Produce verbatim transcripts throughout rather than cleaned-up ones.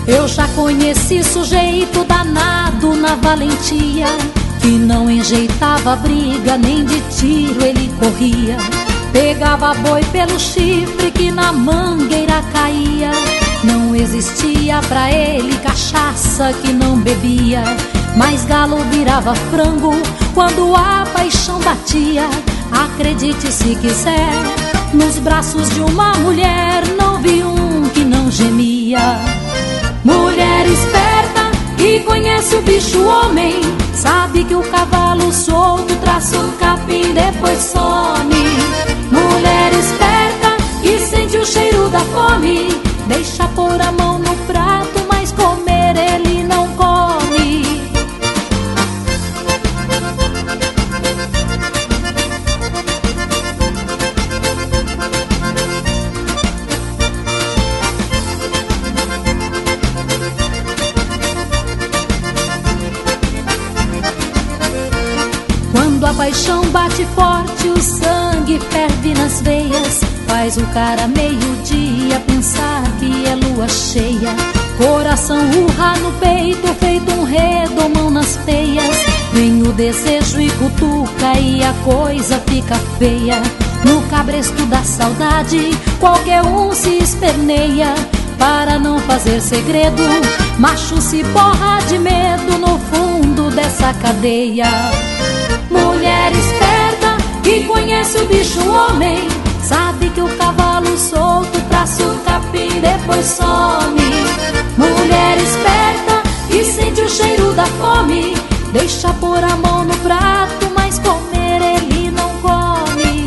Eu já conheci sujeito danado na valentia, que não enjeitava briga, nem de tiro ele corria. Pegava boi pelo chifre que na mangueira caía. Não existia pra ele cachaça que não bebia, mas galo virava frango quando a paixão batia. Acredite se quiser, nos braços de uma mulher não vi um que não gemia. Mulher esperta que conhece o bicho homem, sabe que o cavalo solto traça o capim depois some. Mulher esperta que sente o cheiro da fome, deixa pôr a mão no prato, mas comer ele não come. Quando a paixão bate forte, o sangue ferve nas veias, faz o cara meio-dia pensar que é lua cheia. Coração urra no peito, feito um redomão nas peias. Vem o desejo e cutuca e a coisa fica feia. No cabresto da saudade, qualquer um se esperneia. Para não fazer segredo, macho se borra de medo no fundo dessa cadeia. Mulher esperta que conhece o bicho homem, sabe que o cavalo solto traça o capim depois some. Mulher esperta que sente o cheiro da fome, deixa pôr a mão no prato, mas comer ele não come.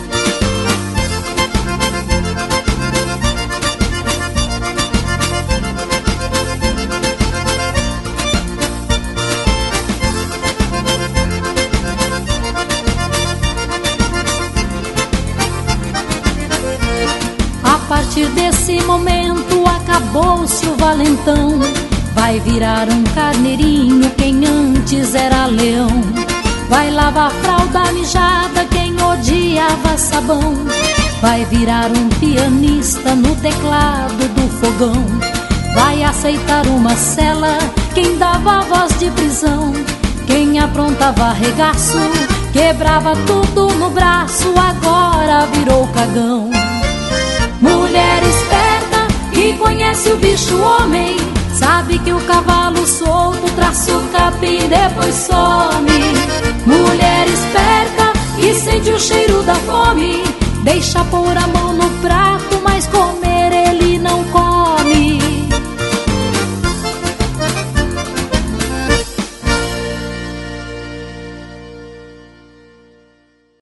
A partir desse momento acabou-se o valentão, vai virar um carneirinho quem antes era leão. Vai lavar fralda mijada quem odiava sabão, vai virar um pianista no teclado do fogão. Vai aceitar uma cela quem dava voz de prisão, quem aprontava regaço, quebrava tudo no braço, agora virou cagão. Mulher esperta que conhece o bicho homem, sabe que o cavalo solto traça o capim depois some. Mulher esperta que sente o cheiro da fome, deixa pôr a mão